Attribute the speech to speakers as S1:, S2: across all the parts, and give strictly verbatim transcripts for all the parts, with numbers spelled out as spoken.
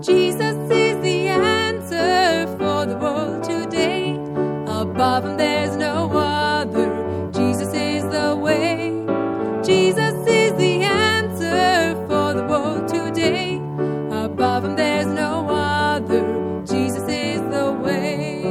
S1: Jesus is the answer for the world today. Above him there's no other. Jesus is the way. Jesus is the answer for the world today. Above him there's no other. Jesus is the way.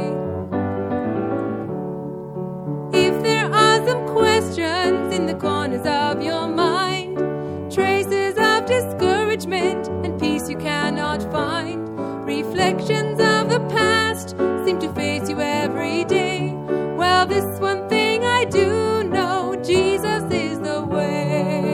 S1: If there are some questions in the corners of your mind, traces of discouragement and peace you cannot find, reflections of the past seem to face you every day, well, this one thing I do know, Jesus is the way.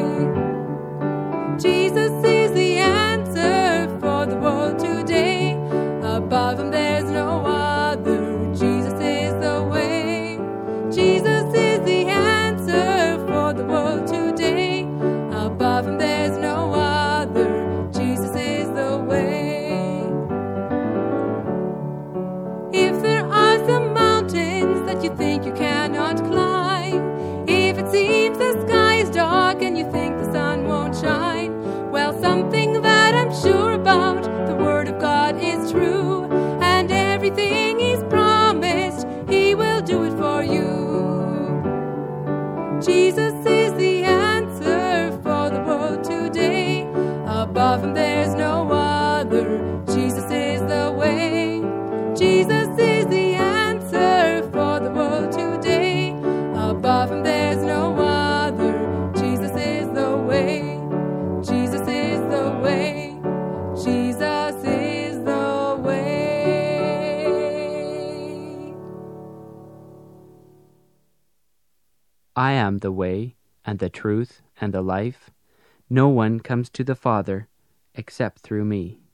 S1: Jesus is the answer for the world today. Above him there's no other. Jesus is the way. Jesus is the answer for the world today. Above him there's no other. Jesus is the way. If there are some mountains that you think you cannot climb, if it seems the sky is dark and you think the sun won't shine, well, something that I'm sure about, the word of God is true, and everything he's promised, he will do it for you. Jesus is the answer for the world today. Above him there's no other. Jesus is the way. Jesus is the answer for the world today. Above him there's no other. Jesus is the way. Jesus is the way. Jesus is the way.
S2: I am the way, and the truth, and the life. No one comes to the Father except through me.